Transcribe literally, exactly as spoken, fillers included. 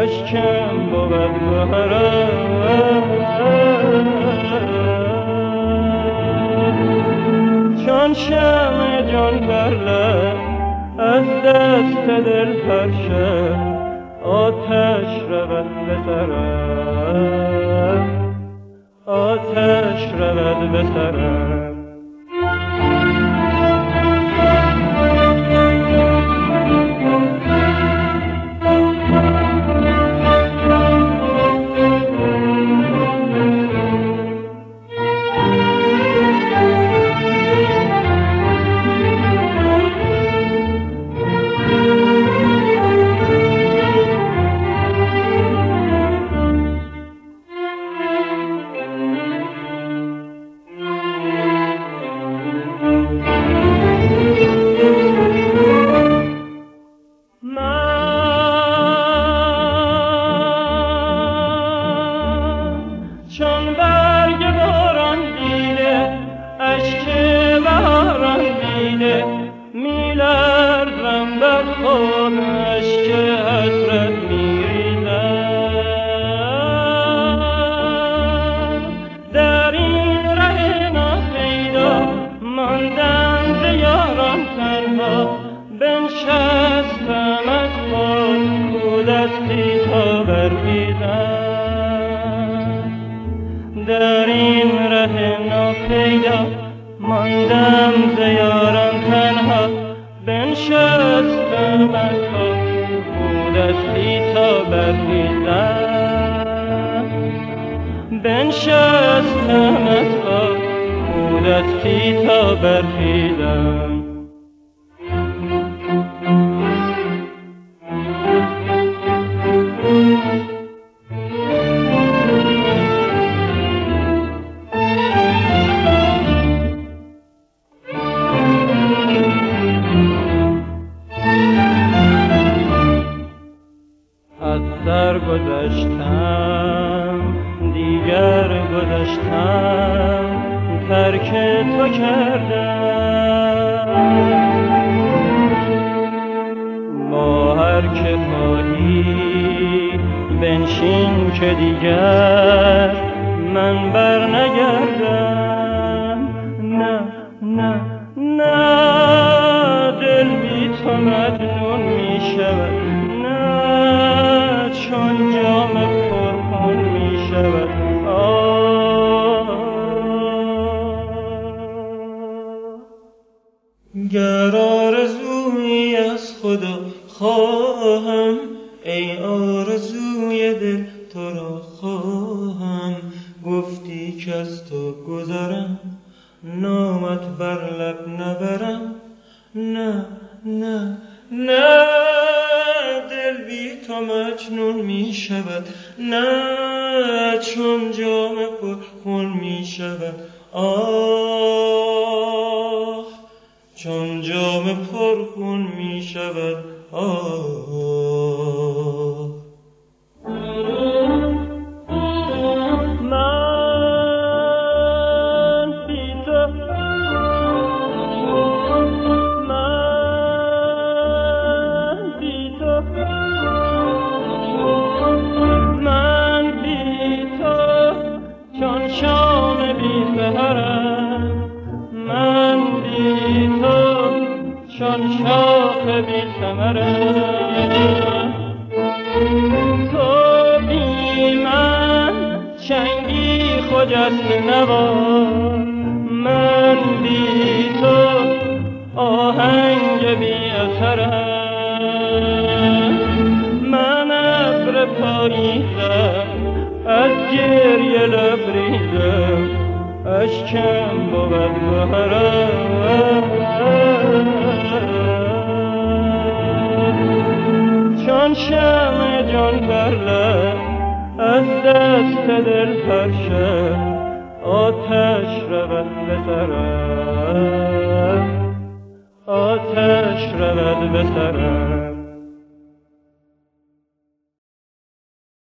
اشکم بود گهرم چون شمع جان بر لب از دست دل پرشه آتش رود به سرم آتش رود به سرم بنشستم از خود دستی تا برگیزم در این ره ناپیدا ماندم ز یاران تنها بنشستم از خود دستی تا برگیزم بنشستم از خود دستی تا برگیزم در گذشتم دیگر گذشتم ترک تو کردم با هر که خواهی بنشین که دیگر من بر نگردم نه نه نه دل بی تو مجنون می شود چون جام پرخون می شود گر آرزویی از خدا خواهم ای آرزوی دل تو را خواهم گفتی که از تو گذرم نامت بر لب نبرم نه نه نه دل بی تو مجنون می شود نه چون جام پر خون می شود آه چون جام پر خون می شود آه من بی تو من بی تو چون شام بی سحرم من بی تو چون شاخ بی ثمرم تو بی من چنگی خجست نوار من بی تو آهنگ بی اثرم من ابر پاییزم از گریه لبریزم اشکم بود گهرم چون شمع جان بر لب از دست دل پرشه آتش رود به سرم آتش رود به سرم